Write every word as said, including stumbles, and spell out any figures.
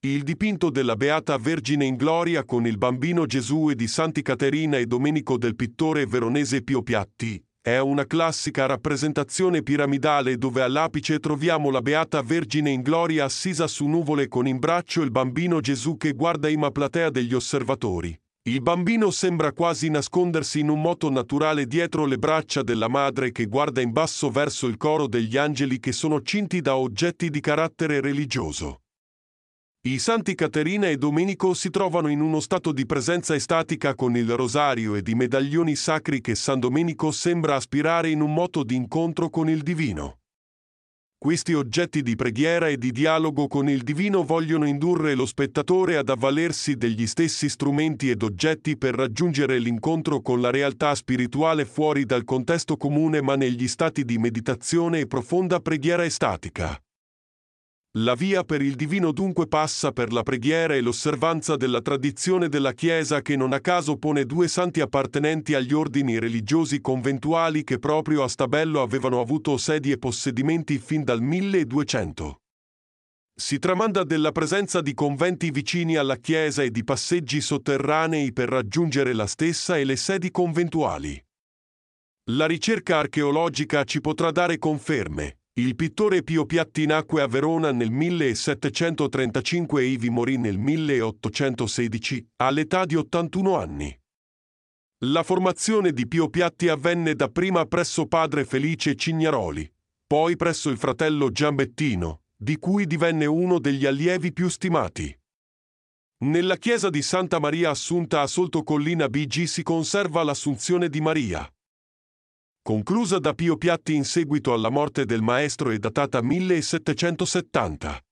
Il dipinto della Beata Vergine in Gloria con il Bambino Gesù e di Santi Caterina e Domenico del pittore veronese Pio Piatti è una classica rappresentazione piramidale dove all'apice troviamo la Beata Vergine in Gloria assisa su nuvole con in braccio il Bambino Gesù che guarda in una platea degli osservatori. Il bambino sembra quasi nascondersi in un moto naturale dietro le braccia della madre che guarda in basso verso il coro degli angeli che sono cinti da oggetti di carattere religioso. I Santi Caterina e Domenico si trovano in uno stato di presenza estatica con il rosario ed i medaglioni sacri che San Domenico sembra aspirare in un moto di incontro con il divino. Questi oggetti di preghiera e di dialogo con il divino vogliono indurre lo spettatore ad avvalersi degli stessi strumenti ed oggetti per raggiungere l'incontro con la realtà spirituale fuori dal contesto comune ma negli stati di meditazione e profonda preghiera estatica. La via per il divino dunque passa per la preghiera e l'osservanza della tradizione della Chiesa che non a caso pone due santi appartenenti agli ordini religiosi conventuali che proprio a Stabello avevano avuto sedi e possedimenti fin dal milleduecento. Si tramanda della presenza di conventi vicini alla Chiesa e di passeggi sotterranei per raggiungere la stessa e le sedi conventuali. La ricerca archeologica ci potrà dare conferme. Il pittore Pio Piatti nacque a Verona nel millesettecentotrentacinque e ivi morì nel milleottocentosedici, all'età di ottantuno anni. La formazione di Pio Piatti avvenne dapprima presso padre Felice Cignaroli, poi presso il fratello Giambettino, di cui divenne uno degli allievi più stimati. Nella chiesa di Santa Maria Assunta a Soltocollina B G si conserva l'Assunzione di Maria. Conclusa da Pio Piatti in seguito alla morte del maestro e datata millesettecentosettanta.